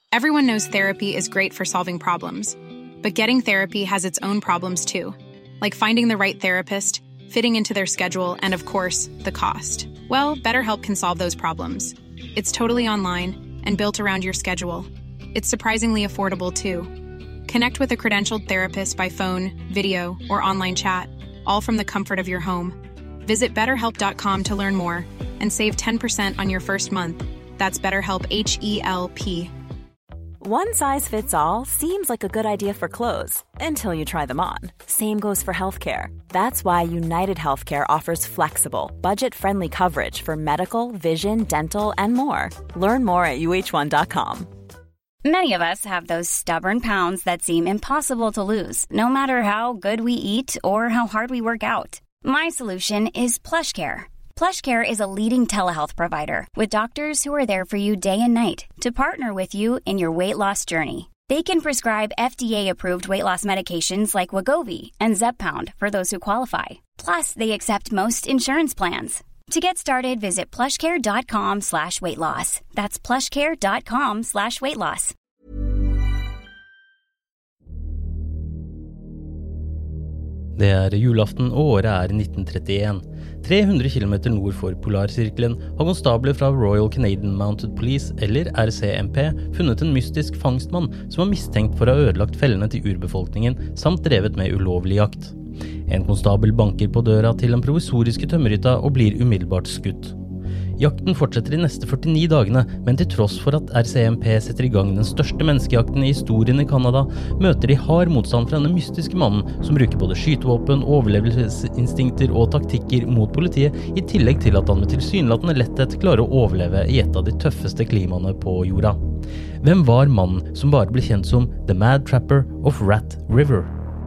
Everyone knows therapy is great for solving problems, but getting therapy has its own problems too, like finding the right therapist, fitting into their schedule, and of course, the cost. Well, BetterHelp can solve those problems. It's totally online and built around your schedule. It's surprisingly affordable too. Connect with a credentialed therapist by phone, video, or online chat, all from the comfort of your home. Visit BetterHelp.com to learn more and save 10% on your first month. That's BetterHelp, H-E-L-P. One size fits all seems like a good idea for clothes until you try them on. Same goes for healthcare. That's why United Healthcare offers flexible, budget-friendly coverage for medical, vision, dental, and more. Learn more at UH1.com. Many of us have those stubborn pounds that seem impossible to lose, no matter how good we eat or how hard we work out. My solution is PlushCare. PlushCare is a leading telehealth provider with doctors who are there for you day and night to partner with you in your weight loss journey. They can prescribe FDA-approved weight loss medications like Wegovy and Zepbound for those who qualify. Plus, they accept most insurance plans. To get started, visit plushcare.com/weightloss. That's plushcare.com/weightloss. Det julaften, og året 1931. 300 kilometer nord for Polarsirkelen har konstabler fra Royal Canadian Mounted Police, eller RCMP, funnet en mystisk fangstmann som var mistenkt for å ha ødelagt fellene til urbefolkningen, samt drevet med ulovlig jakt. En konstabel banker på døra til den provisoriske tømmerhytta og blir umiddelbart skutt. Jakten fortsetter de neste 49 dagene, men til tross for at RCMP setter i gang den største menneskejakten i historien i Kanada, møter de hard motstand fra denne mystiske mannen som bruker både skytevåpen, overlevelsesinstinkter og taktikker mot politiet, i tillegg til at han med tilsynelatende letthet klarer å overleve i et av de tøffeste klimaene på jorda. Hvem var mannen som bare ble kjent som The Mad Trapper of Rat River?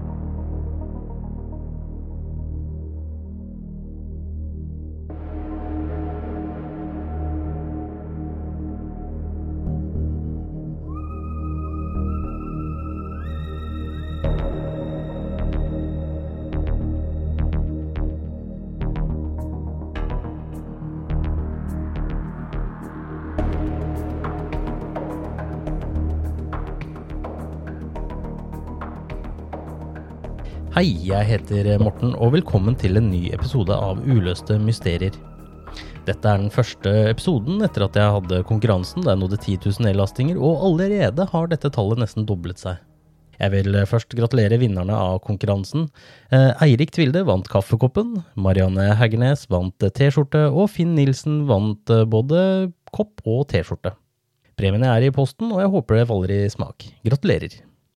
Hei, jeg heter Morten, og velkommen til en ny episode av Uløste Mysterier. Dette den første episoden etter at jeg hadde konkurransen, der jeg nådde 10 000 nedlastinger, og allerede har dette tallet nesten doblet seg. Jeg vil først gratulere vinnerne av konkurransen. Eirik Tvilde vant kaffekoppen, Marianne Heggernes vant t-skjorte, og Finn Nilsen vant både kopp og t-skjorte. Premiene i posten, og jeg håper det faller i smak. Gratulerer!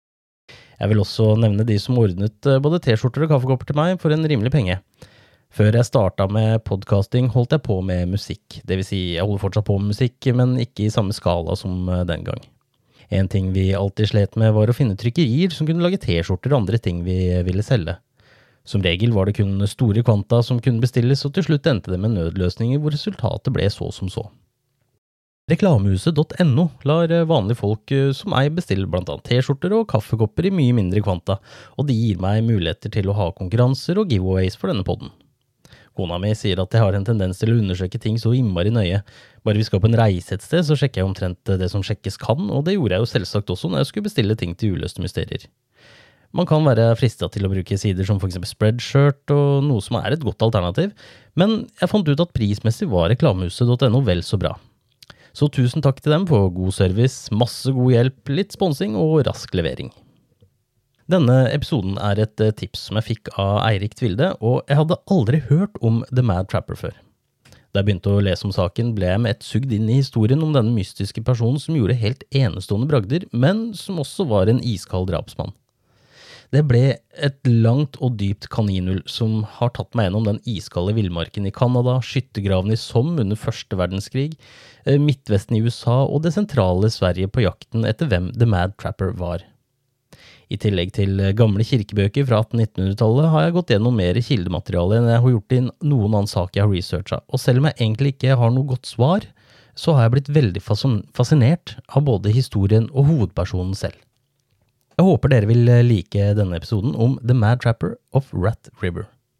Jeg vil også nevne de som ordnet både t-skjorter og kaffekopper til meg for en rimelig penge. Før jeg startet med podcasting holdt jeg på med musikk. Det vil si, jeg holder fortsatt på med musikk, men ikke i samme skala som den gang. En ting vi alltid slet med var å finne trykkerier som kunne lage t-skjorter og andre ting vi ville selge. Som regel var det kun store kvanta som kunne bestilles, og til slutt endte det med nødløsninger hvor resultatet ble så som så. Reklamehuset.no lar vanlige folk som meg bestille blant annet t-skjorter og kaffekopper i mye mindre kvanta, og de gir meg muligheter til å ha konkurranser og giveaways for denne podden. Kona mi sier at jeg har en tendens til å undersøke ting så innmari nøye. Bare vi skal på en reise et sted, så sjekker jeg omtrent det som sjekkes kan, og det gjorde jeg jo selvsagt også når jeg skulle bestille ting til uløste mysterier. Man kan være fristet til å bruke sider som for eksempel Spreadshirt og noe som et godt alternativ, men jeg fant ut at prismessig var reklamehuset.no vel så bra. Så tusen takk til dem for god service, masse god hjelp, litt sponsing og rask levering. Denne episoden et tips som jeg fikk av Eirik Tvilde, og jeg hadde aldri hørt om The Mad Trapper før. Da jeg begynte å lese om saken, ble jeg med ett sugd inn i historien om denne mystiske personen som gjorde helt enestående bragder, men som også var en iskald drapsmann. Det ble et langt og dypt kaninhull som har tatt meg gjennom den iskalde villmarken i Kanada, skyttergraven i Somme under Første verdenskrig, Midtvesten i USA og det sentrale Sverige på jakten etter hvem The Mad Trapper var. I tillegg til gamle kirkebøker fra 1800-1900-tallet har jeg gått gjennom mer kildemateriale enn jeg har gjort i noen annen sak jeg har researchet, og selv om jeg egentlig ikke har noe godt svar, så har jeg blitt veldig fascinert av både historien og hovedpersonen selv. Jeg håper dere vil like denne episoden om The Mad Trapper of Rat River.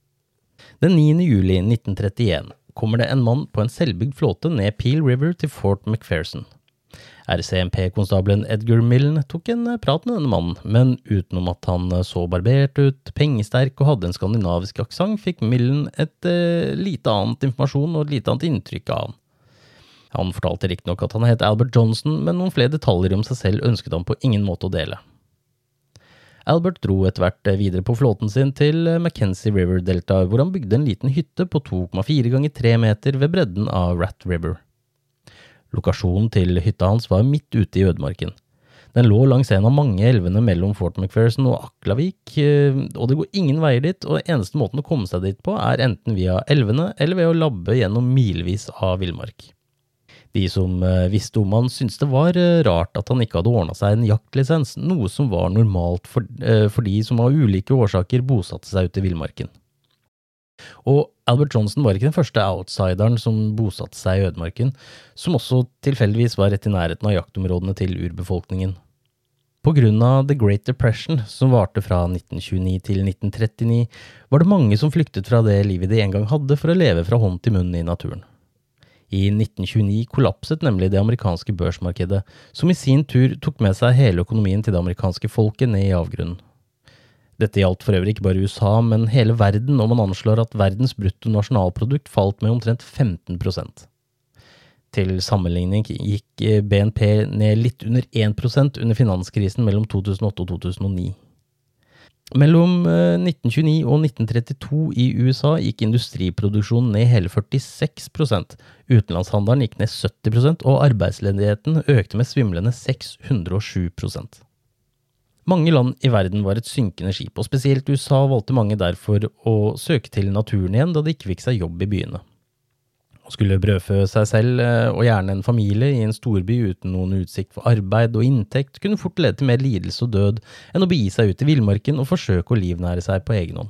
Den 9. juli 1931 kommer det en mann på en selvbygd flåte ned Peel River til Fort McPherson. RCMP-konstabelen Edgar Milne tok en prat med denne mannen, men utenom at han så barbert ut, pengesterk og hadde en skandinavisk aksent, fikk Milne et lite annet informasjon og et lite annet inntrykk av han. Han fortalte riktignok at han het Albert Johnson, men noen flere detaljer om seg selv ønsket han på ingen måte å dele. Albert dro etter hvert videre på flåten sin til Mackenzie River-delta, hvor han bygde en liten hytte på 2,4 ganger 3 meter ved bredden av Rat River. Lokasjonen til hytta hans var midt ute i ødemarken. Den lå langs en av mange elvene mellom Fort McPherson og Aklavik, og det går ingen veier dit, og eneste måten å komme seg dit på enten via elvene eller ved å labbe gjennom milvis av villmark. De som visste om han syntes det var rart at han ikke hadde ordnet seg en jaktlisens, noe som var normalt for de som av ulike årsaker bosatte seg ute i villmarken. Og Albert Johnson var ikke den første outsideren som bosatte seg i ødemarken, som også tilfeldigvis var rett i nærheten av jaktområdene til urbefolkningen. På grunn av The Great Depression, som varte fra 1929 til 1939, var det mange som flyktet fra det livet de en gang hadde for å leve fra hånd til munn i naturen. I 1929 kollapset nemlig det amerikanske børsmarkedet, som i sin tur tok med seg hele økonomien til det amerikanske folket ned i avgrunnen. Dette gjaldt for øvrig ikke bare USA, men hele verden, og man anslår at verdens bruttonasjonalprodukt falt med omtrent 15%. Til sammenligning gikk BNP ned litt under 1% under finanskrisen mellom 2008 og 2009. Mellom 1929 og 1932 i USA gikk industriproduksjonen ned hele 46%, utenlandshandelen gikk ned 70%, og arbeidsledigheten økte med svimlende 607%. Mange land i verden var et synkende skip, og spesielt USA valgte mange derfor å søke til naturen igjen da de ikke fikk seg jobb i byene. Å skulle brødfø seg selv og gjerne en familie i en storby uten noen utsikt for arbeid og inntekt kunne fort lede til mer lidelse og død enn å begi seg ut i villmarken og forsøke å livnære seg på egen hånd.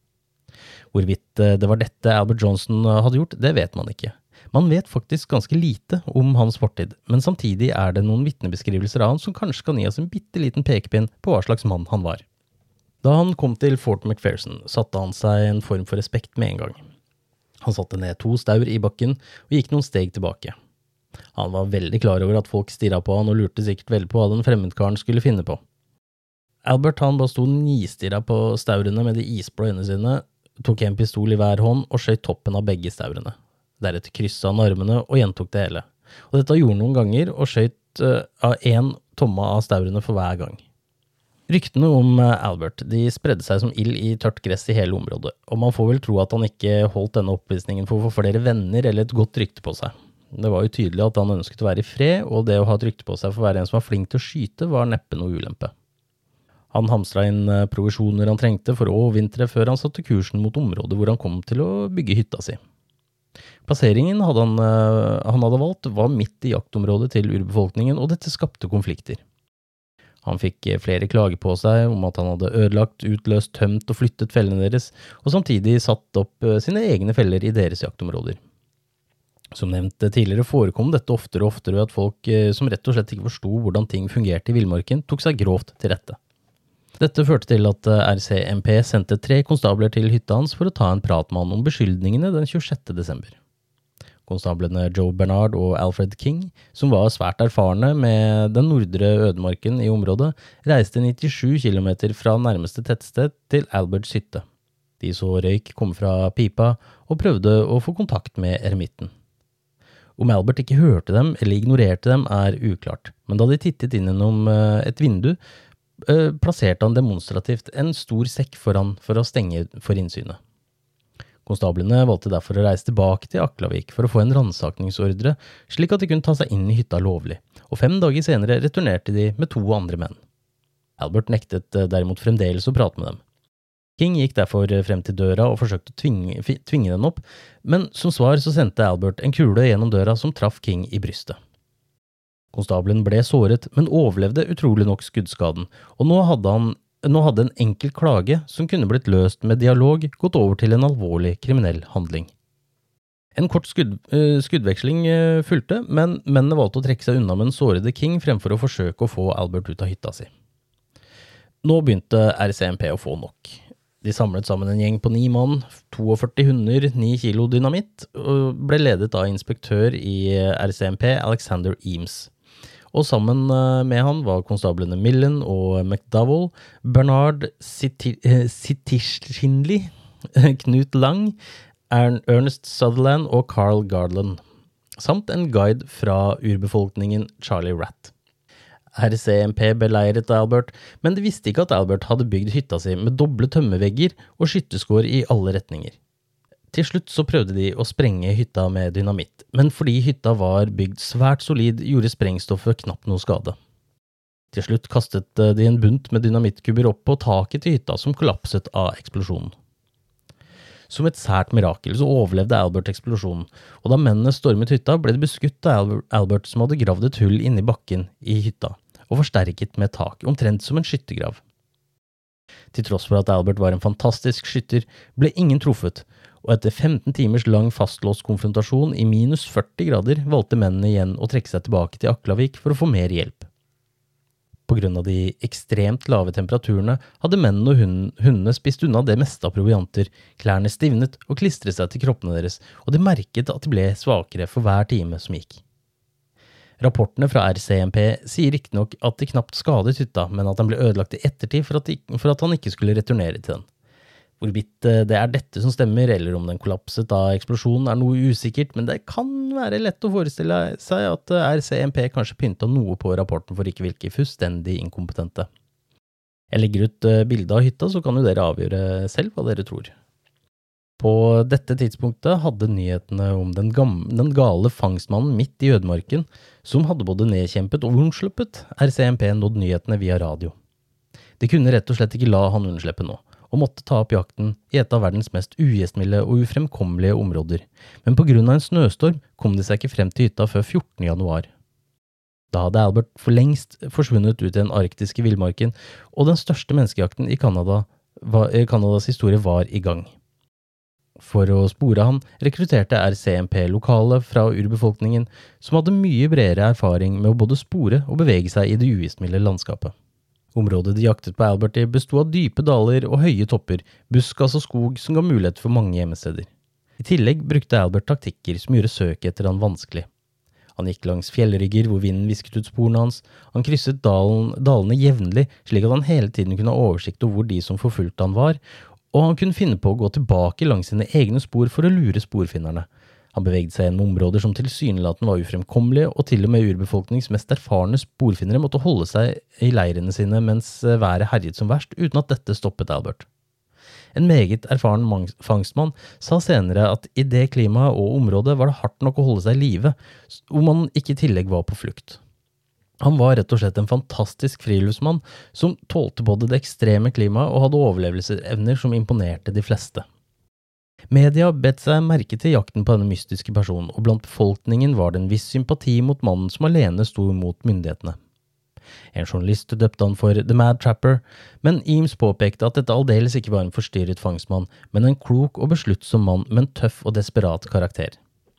Hvorvidt det var dette Albert Johnson hadde gjort, det vet man ikke. Man vet faktisk ganske lite om hans fortid, men samtidig det noen vitnebeskrivelser av han som kanskje kan gi oss en bitteliten pekepinn på hva slags mann han var. Da han kom til Fort McPherson, satte han seg en form for respekt med en gang. Han satte ned 2 staur i bakken og gikk noen steg tilbake. Han var veldig klar over at folk stirret på han og lurte sikkert vel på hva den fremmedkaren skulle finne på. Albert han bare stod nistirret på staurene med de isblå øynene sine, tok en pistol i hver hånd og skjøt toppen av begge staurene. Deretter krysset han armene og gjentok det hele. Og dette gjorde noen ganger og skjøt av 1 tomme av staurene for hver gang. Ryktene om Albert de spredde seg som ild i tørt gress i hele området, og man får vel tro at han ikke holdt denne oppvisningen for å få flere venner eller et godt rykte på seg. Det var jo tydelig at han ønsket å være i fred, og det å ha et rykte på seg for å være en som var flink til å skyte var neppe noe ulempe. Han hamstret inn provisjoner han trengte for å overvintre før han satte kursen mot området hvor han kom til å bygge hytta si. Plasseringen han hadde valgt var midt i jaktområdet til urbefolkningen, og dette skapte konflikter. Han fikk flere klager på seg om at han hadde ødelagt, utløst, tømt og flyttet fellene deres, og samtidig satt opp sine egne feller i deres jaktområder. Som nevnt tidligere forekom dette oftere og oftere at folk som rett og slett ikke forstod hvordan ting fungerte i villmarken, tok seg grovt til rette. Dette førte til at RCMP sendte 3 konstabler til hytta hans for å ta en prat med han om beskyldningene den 26. desember. Konstablene Joe Bernard og Alfred King, som var svært erfarne med den nordre ødemarken i området, reiste 97 kilometer fra nærmeste tettsted til Alberts hytte. De så røyk komme fra pipa og prøvde å få kontakt med eremitten. Om Albert ikke hørte dem eller ignorerte dem uklart, men da de tittet inn gjennom et vindu, plasserte han demonstrativt en stor sekk foran for å stenge for innsynet. Konstablene valgte derfor å reise tilbake til Aklavik for å få en ransakningsordre, slik at de kunne ta seg inn i hytta lovlig, og 5 dager senere returnerte de med 2 andre menn. Albert nektet derimot fremdeles å prate med dem. King gikk derfor frem til døra og forsøkte å tvinge den opp, men som svar så sendte Albert en kule gjennom døra som traff King i brystet. Konstablen ble såret, men overlevde utrolig nok skuddskaden, og nå hadde en enkel klage som kunne blitt løst med dialog gått over til en alvorlig kriminell handling. En kort skuddveksling fulgte, men mennene valgte å trekke seg unna med den sårede King fremfor å forsøke å få Albert ut av hytta si. Nå begynte RCMP å få nok. De samlet sammen en gjeng på 9 mann, 42 hunder, 9 kilo dynamitt, og ble ledet av inspektør i RCMP Alexander Eames. og sammen med han var konstablene Millen og McDowell, Bernard Sittishinley, Knut Lang, Ernest Sutherland og Carl Garland, samt en guide fra urbefolkningen Charlie Ratt. RCMP beleiret Albert, men de visste ikke at Albert hadde bygd hytta si med doble tømmevegger og skytteskår i alle retninger. Til slutt så prøvde de å sprenge hytta med dynamitt, men fordi hytta var bygd svært solid, gjorde sprengstoffet knapt noe skade. Til slutt kastet de en bunt med dynamittkubber opp på taket til hytta som kollapset av eksplosjonen. Som et sært mirakel så overlevde Albert eksplosjonen, og da mennene stormet hytta ble det beskutt av Albert som hadde gravd et hull inni bakken i hytta, og forsterket med tak, omtrent som en skyttergrav. Til tross for at Albert var en fantastisk skytter, ble ingen truffet, og etter 15 timers lang fastlåst konfrontasjon i minus 40 grader valgte mennene igjen å trekke seg tilbake til Aklavik for å få mer hjelp. På grunn av de ekstremt lave temperaturene hadde mennene og hundene spist unna det meste av provianter, klærne stivnet og klistret seg til kroppene deres, og de merket at de ble svakere for hver time som gikk. Rapportene fra RCMP sier riktignok at de knapt skadet hytta, men at den ble ødelagt i ettertid for at han ikke skulle returnere til den. Hvorvidt det dette som stemmer, eller om den kollapset av eksplosjonen noe usikkert, men det kan være lett å forestille seg at RCMP kanskje pyntet noe på rapporten for ikke virke fullstendig inkompetente. Jeg legger ut bildet av hytta, så kan jo dere avgjøre selv hva dere tror. På dette tidspunktet hadde nyhetene om den gale fangstmannen midt i ødemarken, som hadde både nedkjempet og unnsluppet RCMP nådd nyhetene via radio. De kunne rett og slett ikke la han unnslippe nå, og måtte ta opp jakten i et av verdens mest ugjestmilde og ufremkommelige områder, men på grunn av en snøstorm kom de seg ikke frem til hytta før 14. januar. Da hadde Albert for lengst forsvunnet ut i den arktiske villmarken, og den største menneskejakten i Kanadas historie var i gang. For å spore han rekrutterte RCMP lokale fra urbefolkningen som hadde mye bredere erfaring med å både spore og bevege seg i det ugjestmilde landskapet. Området de jaktet på Albert i bestod av dype daler og høye topper, buskas og skog som ga mulighet for mange hjemmesteder. I tillegg brukte Albert taktikker som gjorde søket etter han vanskelig. Han gikk langs fjellrygger hvor vinden visket ut sporene hans, han krysset dalene jevnlig slik at han hele tiden kunne ha oversikt over hvor de som forfulgte han var, og han kunne finne på å gå tilbake langs sine egne spor for å lure sporfinnerne. Han bevegde seg gjennom områder som tilsynelatende var ufremkommelige, og til og med urbefolkningens mest erfarne sporfinnere måtte holde seg i leirene sine mens været herjet som verst, uten at dette stoppet Albert. En meget erfaren fangstmann sa senere at i det klimaet og området var det hardt nok å holde seg i live, om man ikke i tillegg var på flukt. Han var rett og slett en fantastisk friluftsmann som tålte både det ekstreme klimaet og hadde overlevelsesevner som imponerte de fleste. Media bet seg merke til jakten på denne mystiske personen, og blant befolkningen var det en viss sympati mot mannen som alene sto mot myndighetene. En journalist døpte han for The Mad Trapper, men Eames påpekte at dette aldeles ikke var en forstyrret fangstmann, men en klok og besluttsom mann med en tøff og desperat karakter.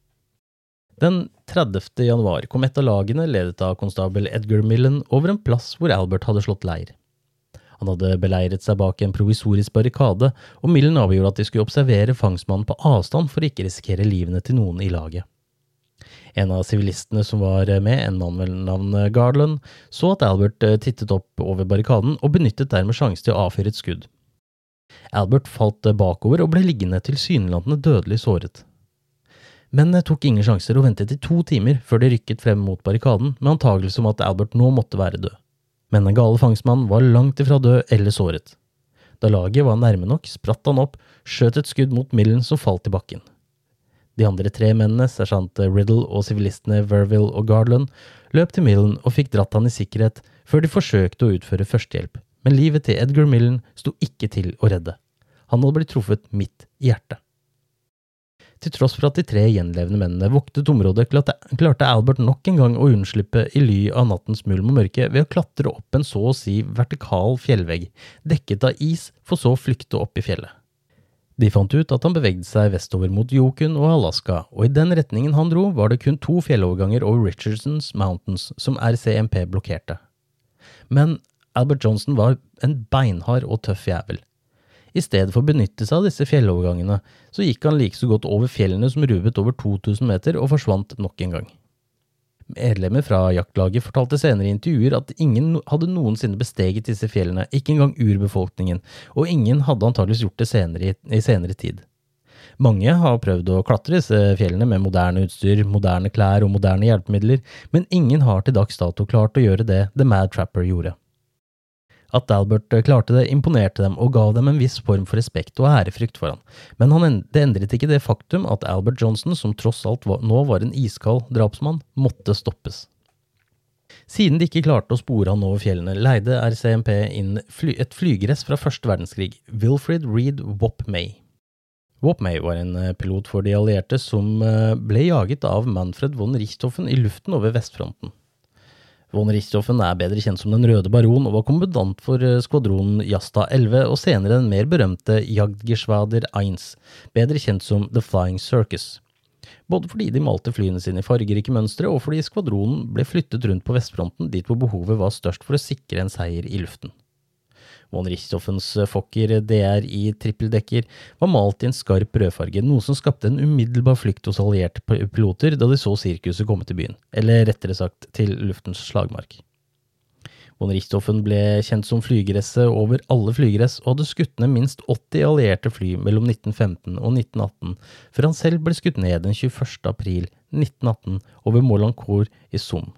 Den 30. januar kom et av lagene ledet av konstabel Edgar Millen over en plass hvor Albert hadde slått leir. Han hadde beleiret seg bak en provisorisk barrikade, og Millen avgjorde at de skulle observere fangstmannen på avstand for ikke risikere livene til noen i laget. En av sivilistene som var med, en mann ved navn Garland, så at Albert tittet opp over barrikaden og benyttet dermed sjansen til å avfyre et skudd. Albert falt bakover og ble liggende tilsynelatende dødelig såret. Men tok ingen sjanser og ventet i 2 timer før de rykket frem mot barrikaden med antagelse om at Albert nå måtte være død. Men den gale fangstmannen var langt ifra død eller såret. Da laget var nærme nok, spratt han opp, skjøt et skudd mot Millen som falt i bakken. De andre 3 mennene, sersjant Riddle og sivilistene Verville og Garland, løp til Millen og fikk dratt han i sikkerhet før de forsøkte å utføre førstehjelp, men livet til Edgar Millen sto ikke til å redde. Han hadde blitt truffet midt i hjertet. Til tross for at de 3 gjenlevende mennene voktet området, klarte Albert nok en gang å unnslippe i ly av nattens mulm og mørke ved å klatre opp en så å si vertikal fjellvegg, dekket av is, for så å flykte opp i fjellet. De fant ut at han bevegde seg vestover mot Yukon og Alaska, og i den retningen han dro var det kun 2 fjelloverganger over Richardson's Mountains som RCMP blokkerte. Men Albert Johnson var en beinhard og tøff jævel. I stedet for å benytte seg av disse fjellovergangene, så gikk han like så godt over fjellene som ruvet over 2000 meter og forsvant nok en gang. Medlemmer fra jaktlaget fortalte senere I intervjuer at ingen hadde noensinne besteget disse fjellene, ikke engang urbefolkningen, og ingen hadde antageligvis gjort det I senere tid. Mange har prøvd å klatre disse fjellene med moderne utstyr, moderne klær og moderne hjelpemidler, men ingen har til dags dato klart å gjøre det The Mad Trapper gjorde. At Albert klarte det imponerte dem og gav dem en viss form for respekt og ærefrykt for han, men det endret ikke det faktum at Albert Johnson, som tross alt nå var en iskald drapsmann, måtte stoppes. Siden de ikke klarte å spore han over fjellene, leide RCMP inn et flygress fra første verdenskrig, Wilfrid Reed Whoop May. Whoop May var en pilot for de allierte som ble jaget av Manfred von Richthofen I luften over Vestfronten. Von Richthofen bedre kjent som den røde baron og var kommandant for skvadronen Jasta 11 og senere den mer berømte Jagdgeschwader 1, bedre kjent som The Flying Circus. Både fordi de malte flyene sine I fargerike mønstre og fordi skvadronen ble flyttet rundt på Vestfronten dit hvor behovet var størst for å sikre en seier I luften. Von Richthofens Fokker DR I trippeldekker var malt I en skarp rødfarge, noe som skapte en umiddelbar flykt hos allierte piloter da de så sirkuset komme til byen, eller rettere sagt til luftens slagmark. Von Richthofen ble kjent som flygeresset over alle flygeress og hadde skutt ned minst 80 allierte fly mellom 1915 og 1918, før han selv ble skutt ned den 21. april 1918 over Moulin-Cour I Somme.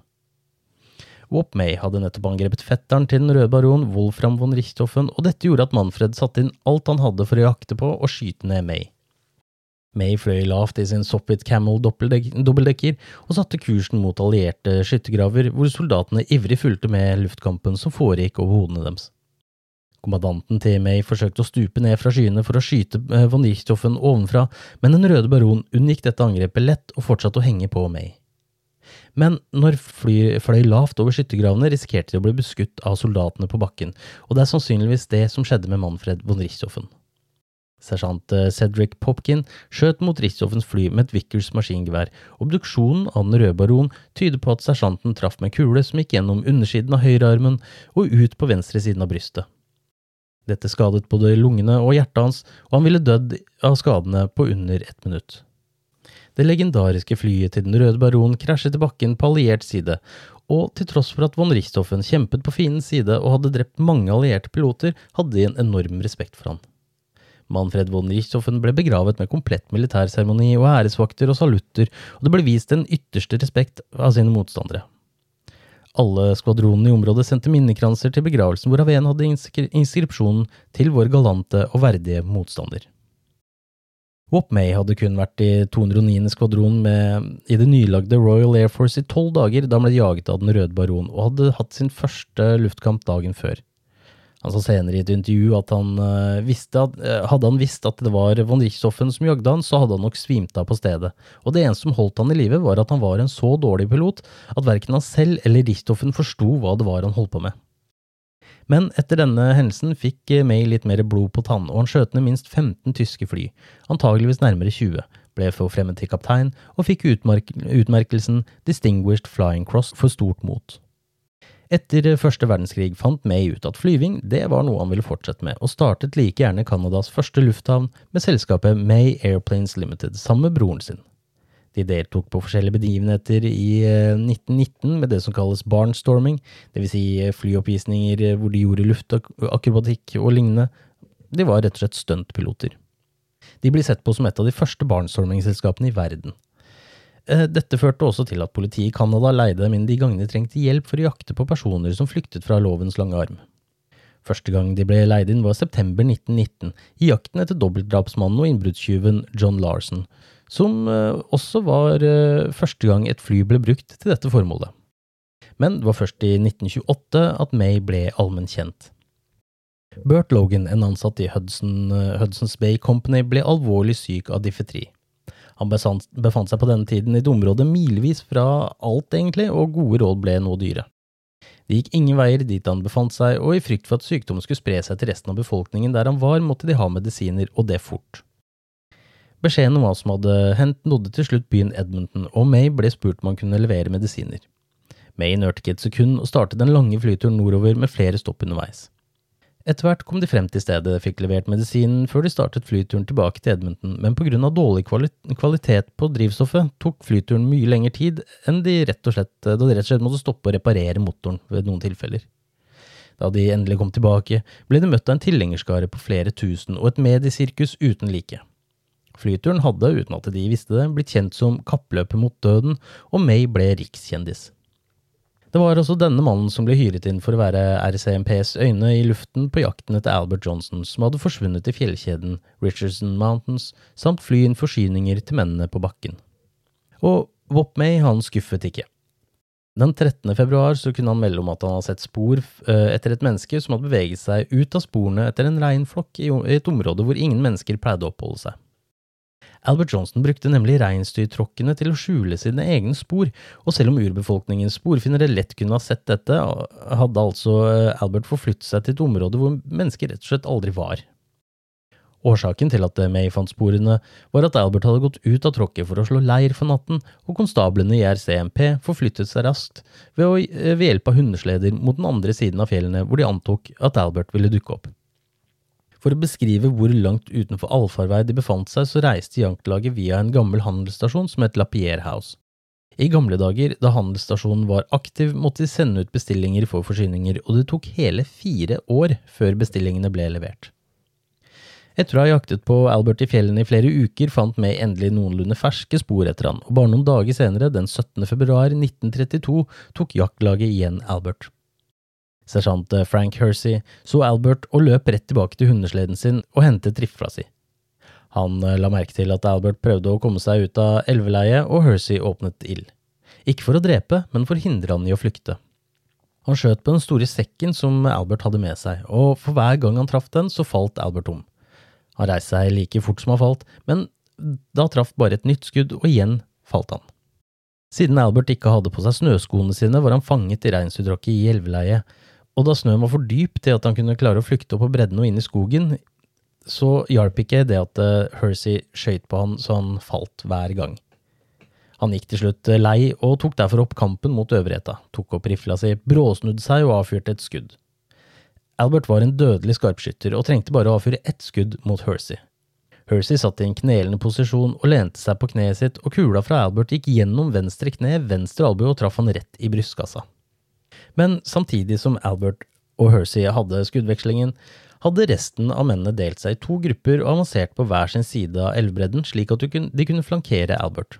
Whoop May hadde nettopp angrepet fetteren til den røde baron Wolfram von Richthofen, og dette gjorde at Manfred satte inn alt han hadde for å jakte på og skyte ned May. May fløy lavt I sin Sopwith Camel dobbeldekker og satte kursen mot allierte skyttergraver, hvor soldatene ivrig fulgte med luftkampen som foregikk over hodene deres. Kommandanten til May forsøkte å stupe ned fra skyene for å skyte von Richthofen ovenfra, men den røde baron unngikk dette angrepet lett og fortsatte å henge på May. Men når fløy lavt over skyttergravene risikerte de å bli beskutt av soldatene på bakken, og det sannsynligvis det som skjedde med Manfred von Richthofen. Sersjant Cedric Popkin skjøt mot Richthofens fly med et Vickers maskingevær. Obduksjonen av den røde baron tyder på at sersjanten traff med kule som gikk gjennom undersiden av høyrearmen og ut på venstre siden av brystet. Dette skadet både lungene og hjertet hans, og han ville dødd av skadene på under 1 minutt. Det legendariske flyet til den røde baron krasjet I bakken på alliert side, og til tross for at von Richthofen kjempet på fiendens side og hadde drept mange allierte piloter, hadde de en enorm respekt for han. Manfred von Richthofen ble begravet med komplett militærseremoni og æresvakter og salutter, og det ble vist den ytterste respekt av sine motstandere. Alle skvadronene I området sendte minnekranser til begravelsen, hvorav en hadde inskripsjonen til vår galante og verdige motstander. Whoop May hadde kun vært I 209. skvadron I det nylagde Royal Air Force I 12 dager da han ble jaget av den røde baron og hadde hatt sin første luftkamp dagen før. Han sa senere I et intervju at hadde han visst at det var von Richthofen som jagde han, så hadde han nok svimt av på stedet, og det eneste som holdt han I live var at han var en så dårlig pilot at hverken han selv eller Richthofen forstod hva det var han holdt på med. Men etter denne hendelsen fikk May litt mer blod på tann, og han skjøt ned minst 15 tyske fly, antageligvis nærmere 20, ble forfremmet til kaptein og fikk utmerkelsen Distinguished Flying Cross for stort mot. Etter første verdenskrig fant May ut at flyving, det var noe han ville fortsette med, og startet like gjerne Kanadas første lufthavn med selskapet May Airplanes Limited, sammen med broren sin. De deltok på forskjellige begivenheter I 1919 med det som kalles barnstorming, det vil si flyoppvisninger hvor de gjorde luftakrobatikk og lignende. De var rett og slett stuntpiloter. De ble sett på som et av de første barnstormingselskapene I verden. Dette førte også til at politiet I Kanada leide dem inn de gangene de trengte hjelp for å jakte på personer som flyktet fra lovens lange arm. Første gang de ble leid inn var september 1919, I jakten etter dobbeltdrapsmannen og innbruddstyven John Larson, som også var første gang et fly ble brukt til dette formålet. Men det var først I 1928 at May ble allmenn kjent. Burt Logan, en ansatt I Hudson's Bay Company, ble alvorlig syk av difetri. Han befant seg på denne tiden I et område milvis fra alt egentlig, og gode råd ble nå dyre. Det gikk ingen veier dit han befant seg, og I frykt for at sykdommen skulle spre seg til resten av befolkningen der han var, måtte de ha medisiner, og det fort. Beskjeden om hva som hadde hendt nådde til slutt byen Edmonton, og May ble spurt om han kunne levere medisiner. May nørte ikke et sekund og startet den lange flyturen nordover med flere stopp underveis. Etter hvert kom de frem til stedet, fikk levert medisinen før de startet flyturen tilbake til Edmonton, men på grunn av dårlig kvalitet på drivstoffet tok flyturen mye lengre tid enn da de rett og slett måtte stoppe og reparere motoren ved noen tilfeller. Da de endelig kom tilbake, ble de møtt av en tilhengerskare på flere tusen og et mediesirkus uten like. Flyturen hadde, uten at de visste det, blitt kjent som kappløpet mot døden, og May ble rikskjendis. Det var også denne mannen som ble hyret inn for å være RCMPs øyne i luften på jakten etter Albert Johnson, som hadde forsvunnet i fjellkjeden Richardson Mountains, samt fly inn forsyninger til mennene på bakken. Og Wop May han skuffet ikke. Den 13. februar så kunne han melde om at han hadde sett spor etter et menneske som hadde beveget seg ut av sporene etter en reinflokk i et område hvor ingen mennesker pleide å oppholde seg. Albert Johnson brukte nemlig reinsdyrtråkkene til å skjule sine egne spor, og selv om urbefolkningens sporfinnere lett kunne ha sett dette, hadde altså Albert forflyttet seg til et område hvor mennesker rett og slett aldri var. Årsaken til at May fant sporene var at Albert hadde gått ut av tråkket for å slå leir for natten, og konstablene i RCMP forflyttet seg raskt ved hjelp av hundesleder mot den andre siden av fjellene hvor de antok at Albert ville dukke opp. For å beskrive hvor langt utenfor allfarvei de befant seg, så reiste jaktlaget via en gammel handelsstasjon som het Lapierre House. I gamle dager, da handelsstasjonen var aktiv, måtte de sende ut bestillinger for forsyninger, og det tok hele 4 år før bestillingene ble levert. Etter å ha jaktet på Albert i fjellene i flere uker, fant May endelig noenlunde ferske spor etter han, og bare noen dager senere, den 17. februar 1932, tok jaktlaget igjen Albert. Sersjant Frank Hersey så Albert og løp rett tilbake til hundesleden sin og hentet rifla si. Han la merke til at Albert prøvde å komme seg ut av elveleiet, og Hersey åpnet ild. Ikke for å drepe, men for å hindre han i å flykte. Han skjøt på den store sekken som Albert hadde med seg, og for hver gang han traff den, så falt Albert om. Han reiste seg like fort som han falt, men da traff bare et nytt skudd, og igjen falt han. Siden Albert ikke hadde på seg snøskoene sine, var han fanget i reinsdyrtråkket i elveleiet, og da snøen var for dyp til at han kunne klare å flykte opp på bredden og inn i skogen, så hjalp ikke det at Hersey skjøt på han så han falt hver gang. Han gikk til slutt lei og tok derfor opp kampen mot øvrigheta, tok opp rifla si, bråsnudde seg og avfyrte et skudd. Albert var en dødelig skarpskytter og trengte bare å avfyre ett skudd mot Hersey. Hersey satt i en knelende posisjon og lente seg på kneet sitt, og kula fra Albert gikk gjennom venstre kne, venstre albue og traff han rett i brystkassa. Men samtidig som Albert og Hersey hadde skuddvekslingen, hadde resten av mennene delt seg i 2 grupper og avansert på hver sin side av elvebredden, slik at de kunne flankere Albert.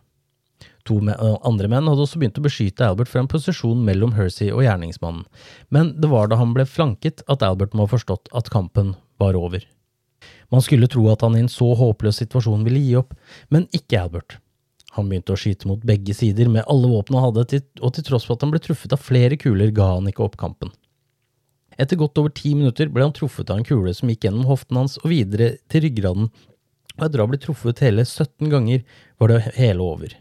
2 andre menn hadde også begynt å beskyte Albert fra en posisjon mellom Hersey og gjerningsmannen, men det var da han ble flanket at Albert må ha forstått at kampen var over. Man skulle tro at han i en så håpløs situasjon ville gi opp, men ikke Albert. Han begynte å skyte mot begge sider med alle våpnene han hadde, og til tross for at han ble truffet av flere kuler, ga han ikke opp kampen. Etter godt over 10 minutter ble han truffet av en kule som gikk gjennom hoften hans og videre til ryggraden, og etter å ha blitt truffet hele 17 ganger var det hele over.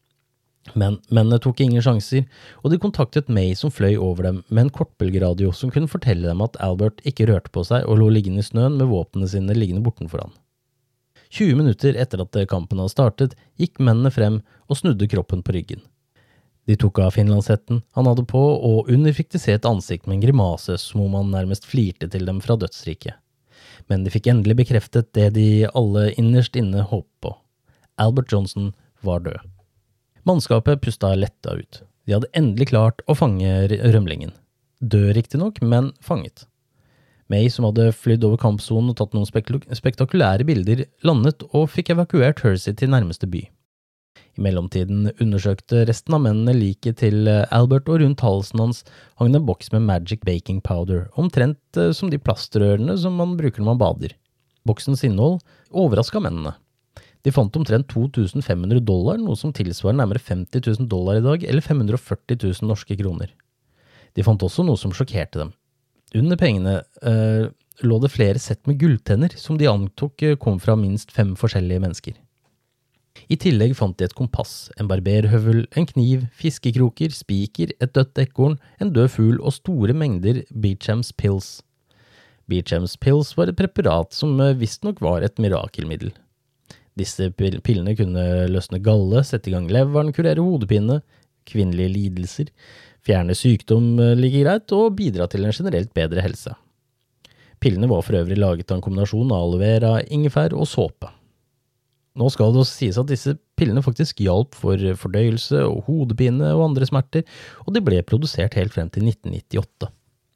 Men mennene tok ingen sjanser, og de kontaktet May som fløy over dem med en kortbølgeradio som kunne fortelle dem at Albert ikke rørte på seg og lå liggende i snøen med våpnene sine liggende bortenfor han. 20 minutter etter at kampen hadde startet, gikk mennene frem og snudde kroppen på ryggen. De tok av finlandshetten han hadde på, og under fikk de se et ansikt med en grimase som om han nærmest flirte til dem fra dødsriket. Men de fikk endelig bekreftet det de alle innerst inne håpet på. Albert Johnson var død. Mannskapet pusta letta ut. De hadde endelig klart å fange rømlingen. Død riktig nok, men fanget. May, som hadde flydd over kampsonen og tatt noen spektakulære bilder, landet og fikk evakuert Hersey til nærmeste by. I mellomtiden undersøkte resten av mennene liket til Albert, og rundt halsen hans hang det en boks med Magic Baking Powder, omtrent som de plastrørene som man bruker når man bader. Boksens innhold overrasket mennene. De fant omtrent $2,500, noe som tilsvarer nærmere $50,000 i dag, eller 540 000 norske kroner. De fant også noe som sjokkerte dem. Under pengene lå det flere sett med gulltenner som de antok kom fra minst 5 forskjellige mennesker. I tillegg fant de et kompass, en barberhøvel, en kniv, fiskekroker, spiker, et dødt ekorn, en død fugl og store mengder Beecham's Pills. Beecham's Pills var et preparat som visst nok var et mirakelmiddel. Disse pillene kunne løsne galle, sette i gang leveren, kurere hodepine, kvinnelige lidelser, fjerne sykdom like greit og bidra til en generelt bedre helse. Pillene var for øvrig laget av en kombinasjon av aloe vera, ingefær og såpe. Nå skal det også sies at disse pillene faktisk hjalp for fordøyelse og hodepine og andre smerter, og de ble produsert helt frem til 1998.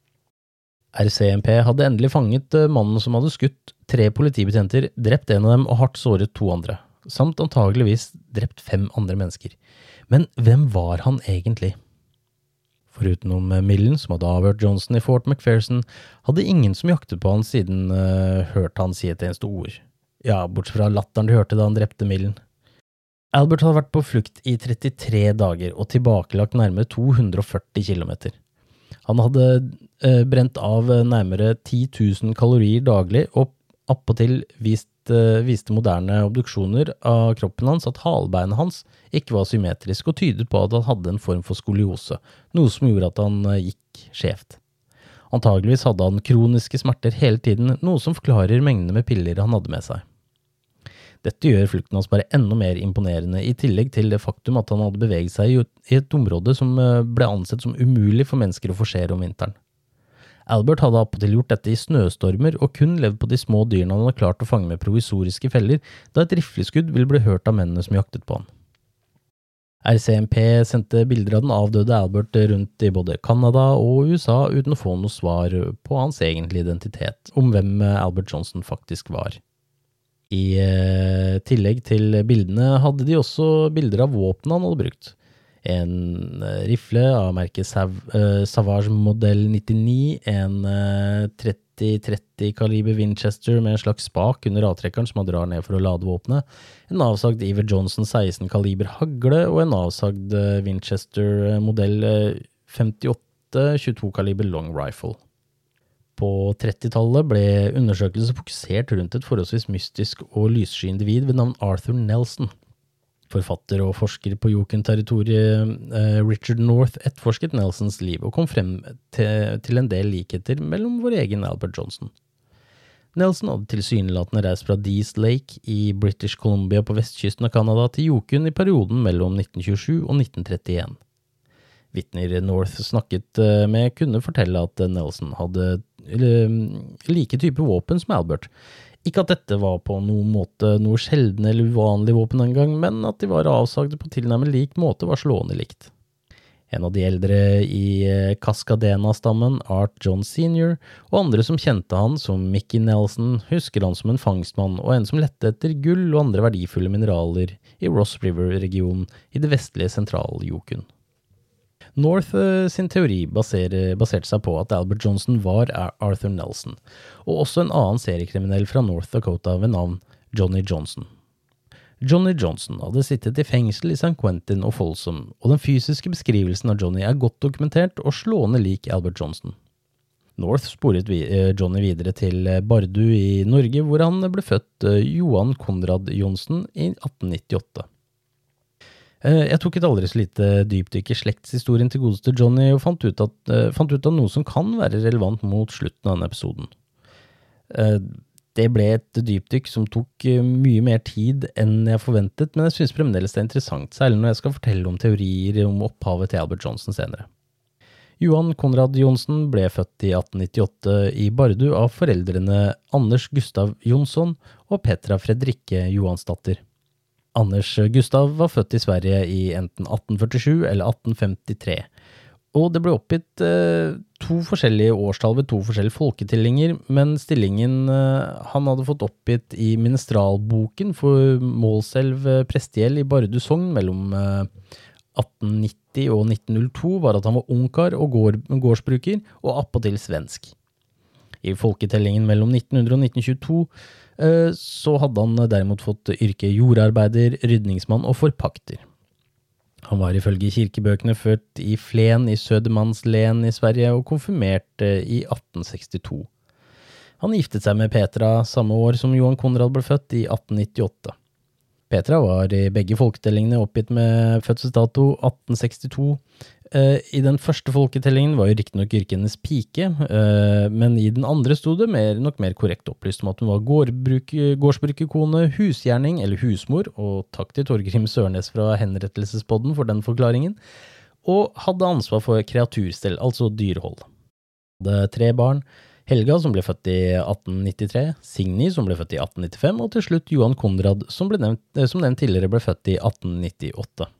RCMP hadde endelig fanget mannen som hadde skutt 3 politibetjenter, drept en av dem og hardt såret 2 andre, samt antageligvis drept 5 andre mennesker. Men hvem var han egentlig? Forutenom Millen, som hadde avhørt Johnson i Fort McPherson, hadde ingen som jaktet på han siden hørte han si et eneste ord. Ja, bortsett fra latteren de hørte da han drepte Millen. Albert hadde vært på flukt i 33 dager og tilbakelagt nærmere 240 kilometer. Han hadde brent av nærmere 10 000 kalorier daglig, og appåtil viste moderne obduksjoner av kroppen hans at halbeinet hans ikke var symmetrisk og tydet på at han hadde en form for skoliose, noe som gjorde at han gikk skjevt. Antageligvis hadde han kroniske smerter hele tiden, noe som forklarer mengdene med piller han hadde med seg. Dette gjør flukten hans bare enda mer imponerende, i tillegg til det faktum at han hadde beveget seg i et område som ble ansett som umulig for mennesker å forsere om vinteren. Albert hadde appåtil gjort dette i snøstormer og kun levd på de små dyrene han hadde klart å fange med provisoriske feller, da et rifleskudd ville bli hørt av mennene som jaktet på han. RCMP sendte bilder av den avdøde Albert rundt i både Kanada og USA uten å få noe svar på hans egentlige identitet, om hvem Albert Johnson faktisk var. I tillegg til bildene hadde de også bilder av våpen han hadde brukt. En rifle av merket Savage Modell 99, en 30-30 kaliber Winchester med en slags spak under avtrekkeren som han drar ned for å lade våpenet, en avsagd Iver Johnson 16 kaliber hagle og en avsagd Winchester modell 58 22 kaliber long rifle. På 30-tallet ble undersøkelser fokusert rundt et forholdsvis mystisk og lyssky individ ved navn Arthur Nelson. Forfatter og forsker på Yukon-territoriet Richard North etterforsket Nelsons liv og kom frem til en del likheter mellom vår egen Albert Johnson. Nelson hadde tilsynelatende reist fra Dease Lake i British Columbia på vestkysten av Canada til Yukon i perioden mellom 1927 og 1931. Vitner North snakket med kunne fortelle at Nelson hadde like type våpen som Albert. Ikke at dette var på noen måte noe sjelden eller uvanlig våpen en gang, men at de var avsagde på tilnærmet lik måte var slående likt. En av de eldre i Cascadena-stammen, Art John Sr., og andre som kjente han som Mickey Nelson, husker han som en fangstmann og en som lette etter gull og andre verdifulle mineraler i Ross River-regionen i det vestlige Sentral-Yukon. North sin teori baserte seg på at Albert Johnson var Arthur Nelson, og også en annen seriekriminell fra North Dakota ved navn Johnny Johnson. Johnny Johnson hadde sittet i fengsel i St. Quentin og Folsom, og den fysiske beskrivelsen av Johnny godt dokumentert og slående lik Albert Johnson. North sporet Johnny videre til Bardu i Norge, hvor han ble født Johan Konrad Johnson i 1898. Jeg tok et aldri så lite dypdykk i slektshistorien til godeste Johnny og fant ut av noe som kan være relevant mot slutten av denne episoden. Det ble et dypdykk som tok mye mer tid enn jeg forventet, men jeg synes fremdeles det er interessant, særlig når jeg skal fortelle om teorier om opphavet til Albert Johnson senere. Johan Konrad Johnson ble født i 1898 i Bardu av foreldrene Anders Gustav Jonsson og Petra Fredrikke Johansdatter. Anders Gustav var født i Sverige i enten 1847 eller 1853, og det ble oppgitt 2 forskjellige årstall ved 2 forskjellige folketellinger, men stillingen han hadde fått oppgitt i Minestralboken for Målselv Prestegjeld i Bardu sogn mellom 1890 og 1902 var at han var ungkar og gårdsbruker og appåtil svensk. I folketellingen mellom 1900 og 1922 så hadde han derimot fått yrke jordarbeider, rydningsmann og forpakter. Han var ifølge kirkebøkene født i Flen i Södermanland i Sverige og konfirmert i 1862. Han giftet seg med Petra samme år som Johan Konrad ble født i 1898. Petra var i begge folketellingene oppgitt med fødselsdato 1862. I den første folketellingen var jo riktignok yrket hennes pike, men i den andre stod det nok mer korrekt opplyst om at hun var gårdsbrukerkone, husgjerning eller husmor, og takk til Torgrim Sørnes fra Henrettelsespodden for den forklaringen, og hadde ansvar for kreaturstell, altså dyrehold. Hadde 3 barn, Helga, som ble født i 1893, Signy, som ble født i 1895, og til slutt Johan Konrad, som nevnt tidligere ble født i 1898.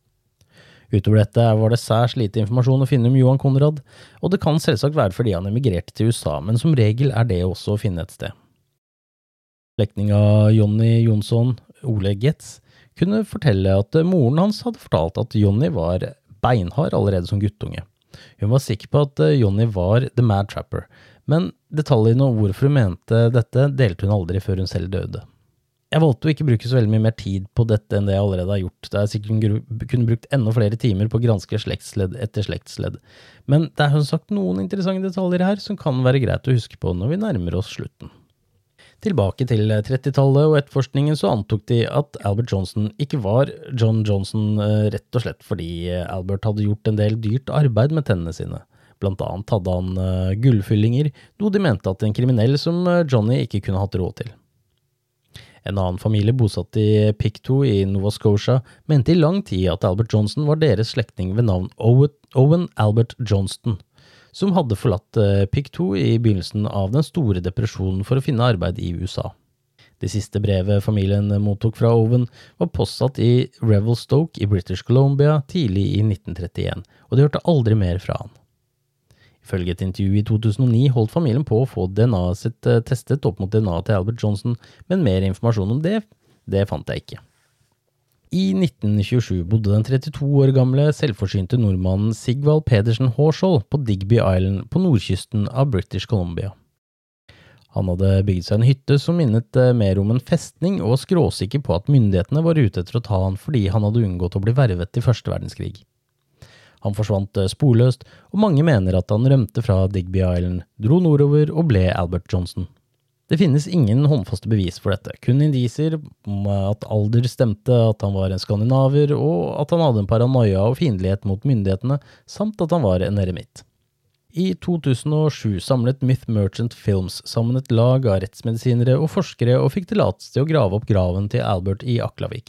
Utover dette var det særs lite informasjon å finne om Johan Konrad, og det kan selvsagt være fordi han emigrerte til USA, men som regel er det også å finne et sted. Slektning av Jonny Jonsson, Ole Getz, kunne fortelle at moren hans hadde fortalt at Jonny var beinhard allerede som guttunge. Hun var sikker på at Jonny var The Mad Trapper, men detaljene om hvorfor hun mente dette delte hun aldri før hun selv døde. Jeg valgte å ikke bruke så veldig mye mer tid på dette enn det jeg allerede har gjort, da jeg sikkert kunne brukt enda flere timer på å granske slektsledd etter slektsledd. Men det er som sagt noen interessante detaljer her som kan være greit å huske på når vi nærmer oss slutten. Tilbake til 30-tallet og etterforskningen så antok de at Albert Johnson ikke var John Johnson rett og slett fordi Albert hadde gjort en del dyrt arbeid med tennene sine. Blant annet hadde han gullfyllinger, noe de mente at en kriminell som Johnny ikke kunne hatt råd til. En annen familie bosatt i Pictou i Nova Scotia mente i lang tid at Albert Johnson var deres slektning ved navn Owen Albert Johnston, som hadde forlatt Pictou i begynnelsen av den store depresjonen for å finne arbeid i USA. Det siste brevet familien mottok fra Owen var postsatt i Revelstoke i British Columbia tidlig i 1931, og de hørte aldri mer fra han. Ifølge et intervju i 2009 holdt familien på å få DNA-et sitt testet opp mot DNA-et til Albert Johnson, men mer informasjon om det fant jeg ikke. I 1927 bodde den 32 år gamle selvforsynte nordmannen Sigvald Pedersen Horshall på Digby Island på nordkysten av British Columbia. Han hadde bygd seg en hytte som minnet mer om en festning og var skråsikker på at myndighetene var ute etter å ta han fordi han hadde unngått å bli vervet i første verdenskrig. Han forsvant sporløst, og mange mener at han rømte fra Digby Island, dro nordover og ble Albert Johnson. Det finnes ingen håndfaste bevis for dette, kun indisier om at alder stemte, at han var en skandinaver, og at han hadde en paranoia og fiendtlighet mot myndighetene, samt at han var en eremitt. I 2007 samlet Myth Merchant Films sammen et lag av rettsmedisinere og forskere og fikk tillatelse til å grave opp graven til Albert i Aklavik.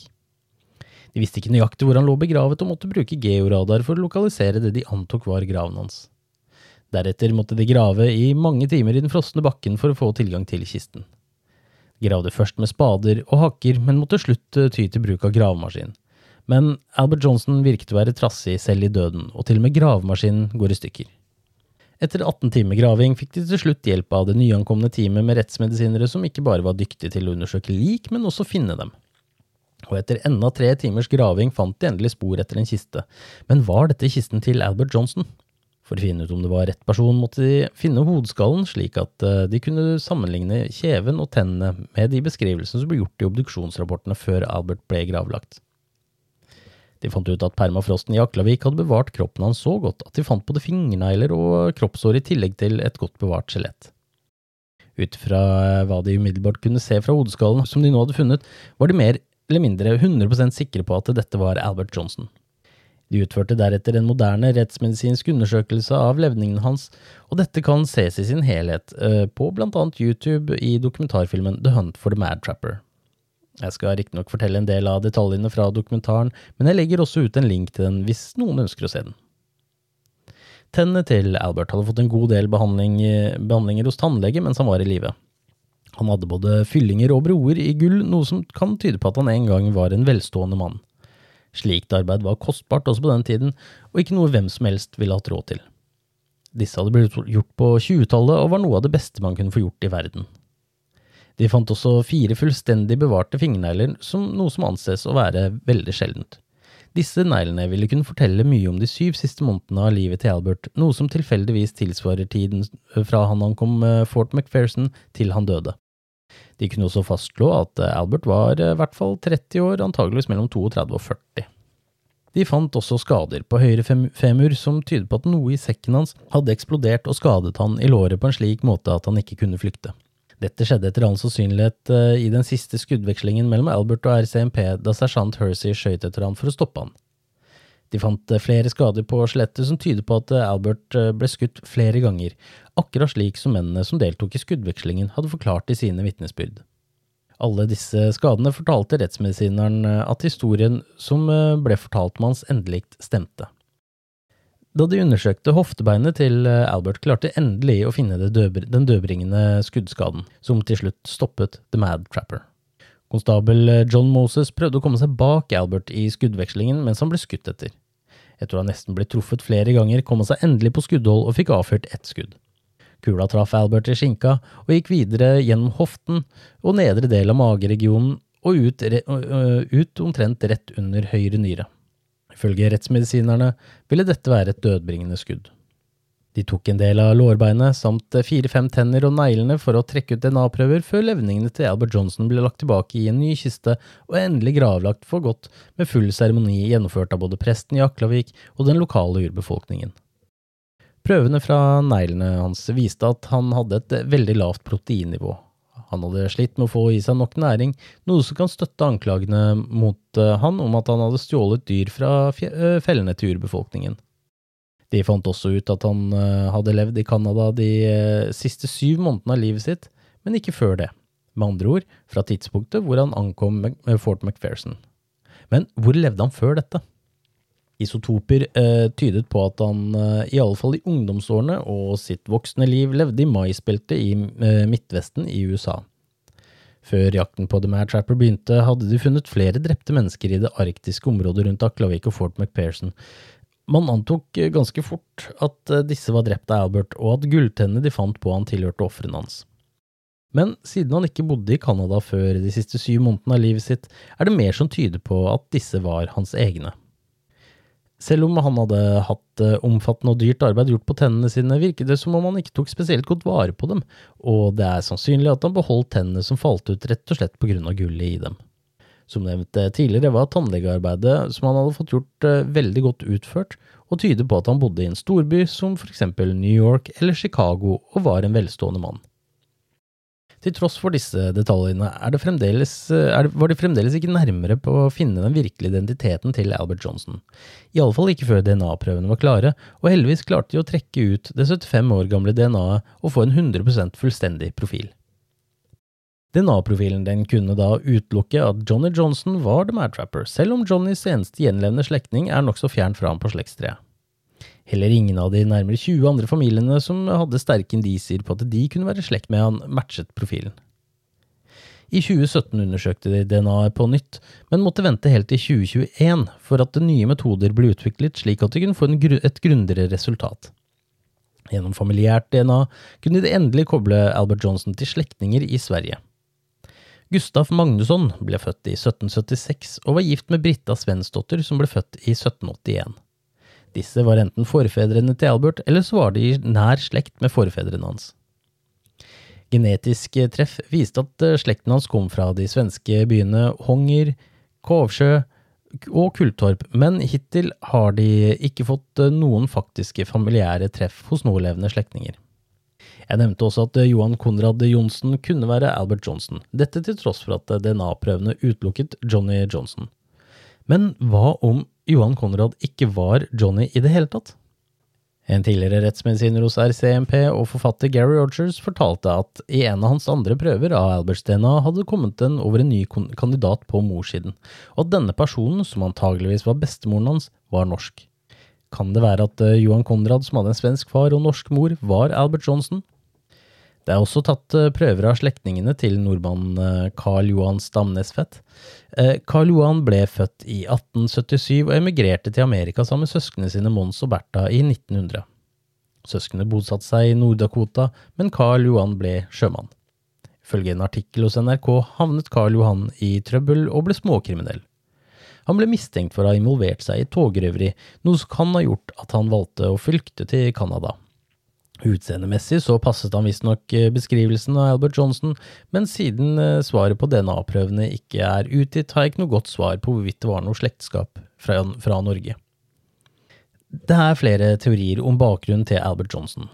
De visste ikke nøyaktig hvor han lå begravet og måtte bruke georadar for å lokalisere det de antok var graven hans. Deretter måtte de grave i mange timer i den frosne bakken for å få tilgang til kisten. De gravde først med spader og hakker, men måtte slutt ty til bruk av gravemaskin. Men Albert Johnson virket å være trassig selv i døden, og til og med gravemaskinen går i stykker. Etter 18 timer graving fikk de til slutt hjelp av det nyankomne teamet med rettsmedisinere som ikke bare var dyktige til å undersøke lik, men også finne dem. Og etter enda 3 timers graving fant de endelig spor etter en kiste. Men var dette kisten til Albert Johnson? For å finne ut om det var rett person måtte de finne hodeskallen slik at de kunne sammenligne kjeven og tennene med de beskrivelsene som ble gjort i obduksjonsrapportene før Albert ble gravlagt. De fant ut at permafrosten i Aklavik hadde bevart kroppen hans så godt at de fant både fingernegler og kroppshår i tillegg til et godt bevart skjelett. Ut fra hva de umiddelbart kunne se fra hodeskallen som de nå hadde funnet, var de mer eller mindre 100% sikre på at dette var Albert Johnson. De utførte deretter en moderne rettsmedisinsk undersøkelse av levningen hans, og dette kan ses i sin helhet på blant annet YouTube i dokumentarfilmen The Hunt for the Mad Trapper. Jeg skal riktignok fortelle en del av detaljene fra dokumentaren, men jeg legger også ut en link til den hvis noen ønsker å se den. Tennene til Albert hadde fått en god del behandlinger hos tannlege mens han var i live. Han hadde både fyllinger og broer i gull, noe som kan tyde på at han en gang var en velstående mann. Slikt arbeid var kostbart også på den tiden, og ikke noe hvem som helst ville hatt råd til. Disse hadde blitt gjort på 20-tallet og var noe av det beste man kunne få gjort i verden. De fant også 4 fullstendig bevarte fingernegler, noe som anses å være veldig sjeldent. Disse neglene ville kunne fortelle mye om de 7 siste månedene av livet til Albert, noe som tilfeldigvis tilsvarer tiden fra han ankom Fort McPherson til han døde. De kunne også fastslå at Albert var i hvert fall 30 år, antageligvis mellom 32 og 40. De fant også skader på høyre femur som tyder på at noe i sekken hans hadde eksplodert og skadet han i låret på en slik måte at han ikke kunne flykte. Dette skjedde etter all sannsynlighet i den siste skuddvekslingen mellom Albert og RCMP da sersjant Hersey skjøt etter han for å stoppe han. De fant flere skader på skjelettet som tyder på at Albert ble skutt flere ganger, akkurat slik som mennene som deltok i skuddvekslingen hadde forklart i sine vitnesbyrd. Alle disse skadene fortalte rettsmedisineren at historien som ble fortalt om hans endelikt stemte. Da de undersøkte hoftebeinet til Albert, klarte endelig å finne den dødbringende skuddskaden, som til slutt stoppet The Mad Trapper. Konstabel John Moses prøvde å komme seg bak Albert i skuddvekslingen mens han ble skutt etter. Etter å ha nesten blitt truffet flere ganger, kom han seg endelig på skuddhold og fikk avført ett skudd. Kula traff Albert i skinka og gikk videre gjennom hoften og nedre del av mageregionen og ut omtrent rett under høyre nyre. Ifølge rettsmedisinerne ville dette være et dødbringende skudd. De tok en del av lårbeinet samt 4-5 tenner og neglene for å trekke ut DNA-prøver før levningene til Albert Johnson ble lagt tilbake i en ny kiste og endelig gravlagt for godt med full seremoni gjennomført av både presten i Aklavik og den lokale urbefolkningen. Prøvene fra neglene hans viste at han hadde et veldig lavt proteinnivå. Han hadde slitt med å få i seg nok næring, noe som kan støtte anklagene mot han om at han hadde stjålet dyr fra fellene til urbefolkningen. De fant også ut at han hadde levd i Kanada de siste 7 månedene av livet sitt, men ikke før det. Med andre ord, fra tidspunktet hvor han ankom Fort McPherson. Men hvor levde han før dette? Isotoper tydet på at han i alle fall i ungdomsårene og sitt voksne liv levde i maisbeltet i Midtvesten i USA. Før jakten på The Mad Trapper begynte, hadde de funnet flere drepte mennesker i det arktiske området rundt Aklavik og Fort McPherson. Man antok ganske fort at disse var drept av Albert, og at gulltennene de fant på han tilhørte offrene hans. Men siden han ikke bodde i Kanada før de siste 7 månedene av livet sitt, det mer som tyder på at disse var hans egne. Selv om han hadde hatt omfattende og dyrt arbeid gjort på tennene sine, virket det som om han ikke tok spesielt godt vare på dem, og det sannsynlig at han beholdt tennene som falt ut rett og slett på grunn av gullet i dem. Som nevnt tidligere var tannlegearbeidet som han hadde fått gjort veldig godt utført, og tyder på at han bodde i en storby som for eksempel New York eller Chicago og var en velstående mann. Til tross for disse detaljene var de fremdeles ikke nærmere på å finne den virkelige identiteten til Albert Johnson. I alle fall ikke før DNA-prøvene var klare, og heldigvis klarte de å trekke ut det 75 år gamle DNA-et og få en 100% fullstendig profil. DNA-profilen den kunne da utelukke at Johnny Johnson var The Mad Trapper, selv om Johnnys eneste gjenlevende slektning nok så fjernt fra ham på slektstreet. Heller ingen av de nærmere 20 andre familiene som hadde sterke indisier på at de kunne være slekt med han matchet profilen. I 2017 undersøkte de DNA på nytt, men måtte vente helt til 2021 for at nye metoder ble utviklet slik at de kunne få et grundigere resultat. Gjennom familiært DNA kunne de endelig koble Albert Johnson til slektninger i Sverige. Gustaf Magnusson ble født i 1776 og var gift med Britta Svensdotter som ble født i 1781. Disse var enten forfedrene til Albert, eller så var de i nær slekt med forfedrene hans. Genetisk treff viste at slekten hans kom fra de svenske byene Honger, Kovsjø og Kulltorp, men hittil har de ikke fått noen faktiske familiære treff hos nålevende slektninger. Jeg nevnte også at Johan Konrad Johnsen kunne være Albert Johnson, dette til tross for at DNA-prøvene utelukket Johnny Johnson. Men hva om Johan Konrad ikke var Johnny i det hele tatt? En tidligere rettsmedisiner hos RCMP og forfatter Gary Rogers fortalte at i en av hans andre prøver av Alberts DNA hadde kommet over en ny kandidat på morssiden, og at denne personen, som antageligvis var bestemoren hans, var norsk. Kan det være at Johan Konrad, som hadde en svensk far og norsk mor, var Albert Johnson? Det også tatt prøver av slektningene til nordmann Karl Johan Stamnesfett. Karl Johan ble født i 1877 og emigrerte til Amerika sammen med søskene sine Mons og Bertha i 1900. Søskene bosatte seg i Nord-Dakota, men Karl Johan ble sjømann. Ifølge en artikkel hos NRK havnet Karl Johan i trøbbel og ble småkriminell. Han ble mistenkt for å ha involvert seg i togrøveri, noe som kan ha gjort at han valgte å flykte til Kanada. Utseendemessig så passet han visstnok beskrivelsen av Albert Johnson, men siden svaret på DNA-prøvene ikke utgitt, har jeg ikke noe godt svar på hvorvidt det var noe slektskap fra Norge. Det flere teorier om bakgrunnen til Albert Johnson.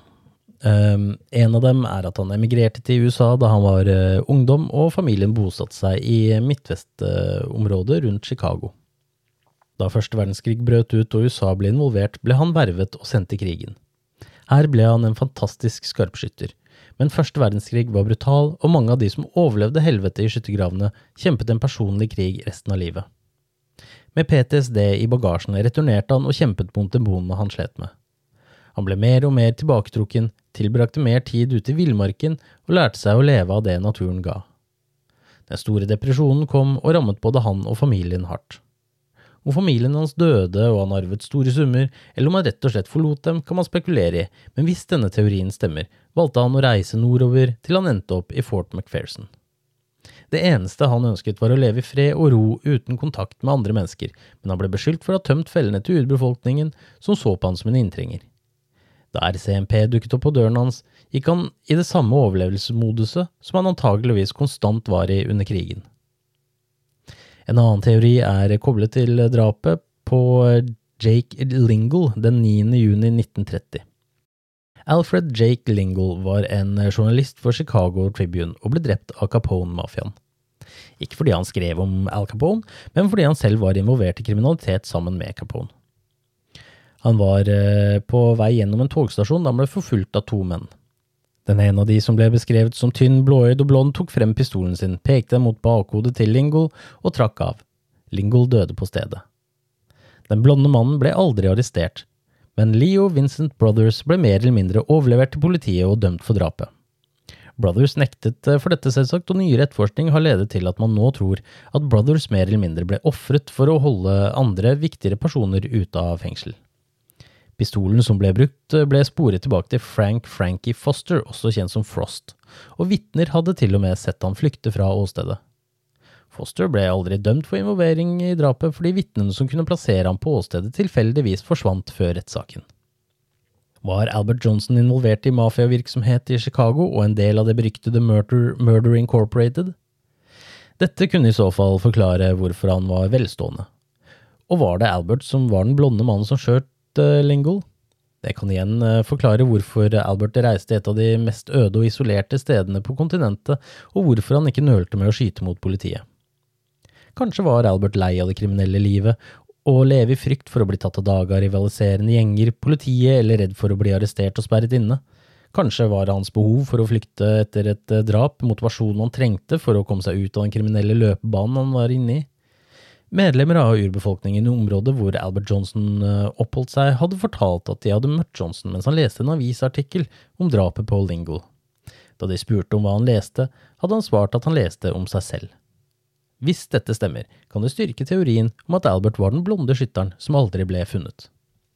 En av dem at han emigrerte til USA da han var ungdom, og familien bosatte seg i Midtvestområdet rundt Chicago. Da Første verdenskrig brøt ut og USA ble involvert, ble han vervet og sendt til krigen. Her ble han en fantastisk skarpskytter, men Første verdenskrig var brutal, og mange av de som overlevde helvete i skyttergravene kjempet en personlig krig resten av livet. Med PTSD i bagasjen returnerte han og kjempet mot demonene han slet med. Han ble mer og mer tilbaketrukken, tilbrakte mer tid ute i villmarken og lærte seg å leve av det naturen ga. Den store depresjonen kom og rammet både han og familien hardt. Om familien hans døde og han arvet store summer, eller om han rett og slett forlot dem, kan man spekulere i, men hvis denne teorien stemmer, valgte han å reise nordover til han endte opp i Fort McPherson. Det eneste han ønsket var å leve i fred og ro uten kontakt med andre mennesker, men han ble beskyldt for å ha tømt fellene til urbefolkningen som så på han som en inntrenger. Da RCMP dukket opp på døren hans, gikk han i det samme overlevelsesmoduset som han antageligvis konstant var i under krigen. En annen teori koblet til drapet på Jake Lingle den 9. juni 1930. Alfred Jake Lingle var en journalist for Chicago Tribune og ble drept av Capone-mafiaen. Ikke fordi han skrev om Al Capone, men fordi han selv var involvert i kriminalitet sammen med Capone. Han var på vei gjennom en togstasjon da han ble forfulgt av 2 menn. Den ene av de som ble beskrevet som tynn, blåøyd og blond tok frem pistolen sin, pekte mot bakhodet til Lingle og trakk av. Lingle døde på stedet. Den blonde mannen ble aldri arrestert, men Leo Vincent Brothers ble mer eller mindre overlevert til politiet og dømt for drapet. Brothers nektet for dette selvsagt, og nyere etterforskning har ledet til at man nå tror at Brothers mer eller mindre ble offret for å holde andre viktigere personer ute av fengsel. Pistolen som ble brukt ble sporet tilbake til Frankie Foster, også kjent som Frost, og vitner hadde til og med sett han flykte fra åstedet. Foster ble aldri dømt for involvering i drapet fordi vitnene som kunne plassere ham på åstedet tilfeldigvis forsvant før rettssaken. Var Albert Johnson involvert i mafiavirksomhet i Chicago og en del av det beryktede Murder Incorporated? Dette kunne i så fall forklare hvorfor han var velstående. Og var det Albert som var den blonde mannen som skjøt Lingle? Det kan igjen forklare hvorfor Albert reiste et av de mest øde og isolerte stedene på kontinentet, og hvorfor han ikke nølte med å skyte mot politiet. Kanskje var Albert lei av det kriminelle livet, og leve i frykt for å bli tatt av dage av rivaliserende gjenger, politiet eller redd for å bli arrestert og sperret inne. Kanskje var hans behov for å flykte etter et drap motivasjonen han trengte for å komme seg ut av den kriminelle løpebanen han var inne i. Medlemmer av urbefolkningen i området hvor Albert Johnson oppholdt seg hadde fortalt at de hadde møtt Johnson mens han leste en avisartikkel om drapet på Lingle. Da de spurte om hva han leste, hadde han svart at han leste om seg selv. Hvis dette stemmer, kan det styrke teorien om at Albert var den blonde skytteren som aldri ble funnet.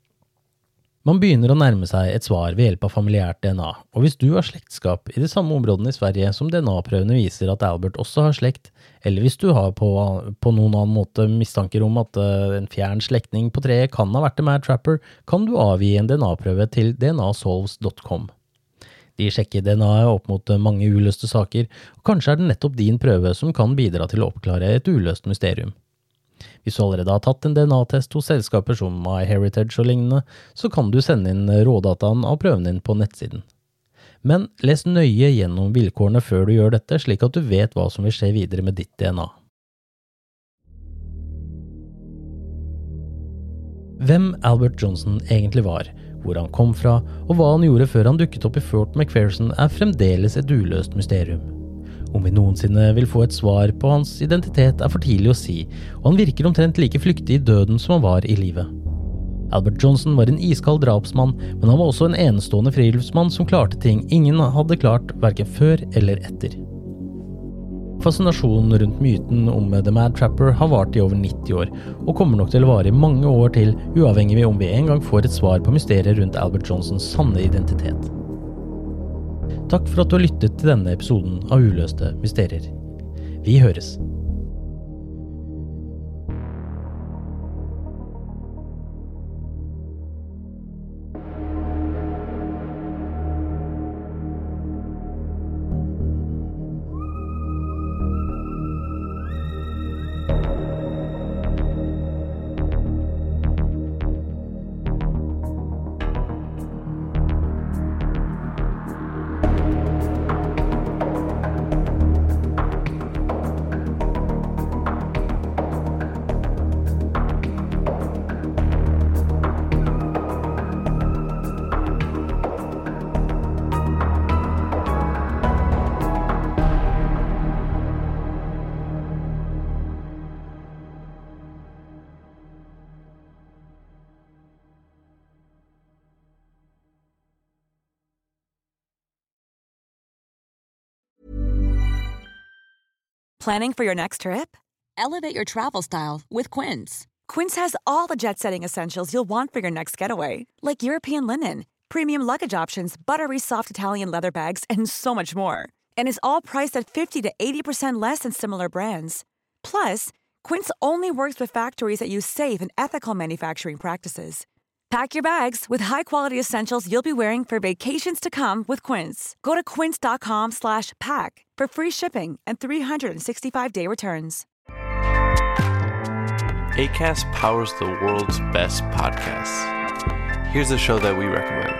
Man begynner å nærme seg et svar ved hjelp av familiært DNA, og hvis du har slektskap i de samme områdene i Sverige som DNA-prøvene viser at Albert også har slekt, eller hvis du har på noen annen måte mistanker om at en fjern slektning på treet kan ha vært The Mad Trapper, kan du avgi en DNA-prøve til dnasolves.com. De sjekker DNA-et opp mot mange uløste saker, og kanskje det nettopp din prøve som kan bidra til å oppklare et uløst mysterium. Hvis du allerede har tatt en DNA-test hos selskaper som MyHeritage og lignende, så kan du sende inn rådataen av prøven din på nettsiden. Men les nøye gjennom vilkårene før du gjør dette, slik at du vet hva som vil skje videre med ditt DNA. Hvem Albert Johnson egentlig var, hvor han kom fra, og hva han gjorde før han dukket opp i Fort McPherson fremdeles et uløst mysterium. Om vi noensinne vil få et svar på hans identitet for tidlig å si, og han virker omtrent like flyktig i døden som han var i livet. Albert Johnson var en iskald drapsmann, men han var også en enestående friluftsmann som klarte ting ingen hadde klart hverken før eller etter. Fascinasjonen rundt myten om The Mad Trapper har vart i over 90 år, og kommer nok til å vare i mange år til, uavhengig av om vi en gang får et svar på mysteriet rundt Albert Johnsons sanne identitet. Takk for at du har lyttet til denne episoden av Uløste Mysterier. Vi høres! Planning for your next trip? Elevate your travel style with Quince. Quince has all the jet-setting essentials you'll want for your next getaway, like European linen, premium luggage options, buttery soft Italian leather bags, and so much more. And is all priced at 50 to 80% less than similar brands. Plus, Quince only works with factories that use safe and ethical manufacturing practices. Pack your bags with high-quality essentials you'll be wearing for vacations to come with Quince. Go to quince.com/pack for free shipping and 365-day returns. Acast powers the world's best podcasts. Here's a show that we recommend.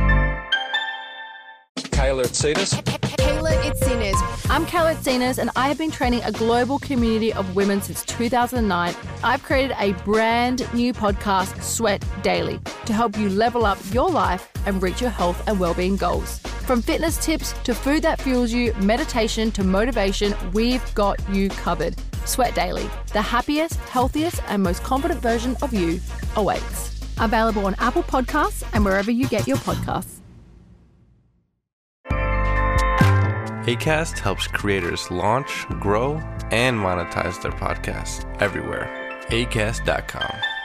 Kayla Itsinas. Kayla Itsinas. I'm Kayla Itsinas, and I have been training a global community of women since 2009. I've created a brand new podcast, Sweat Daily, to help you level up your life and reach your health and well-being goals. From fitness tips to food that fuels you, meditation to motivation, we've got you covered. Sweat Daily, the happiest, healthiest, and most confident version of you awaits. Available on Apple Podcasts and wherever you get your podcasts. Acast helps creators launch, grow, and monetize their podcasts everywhere. Acast.com.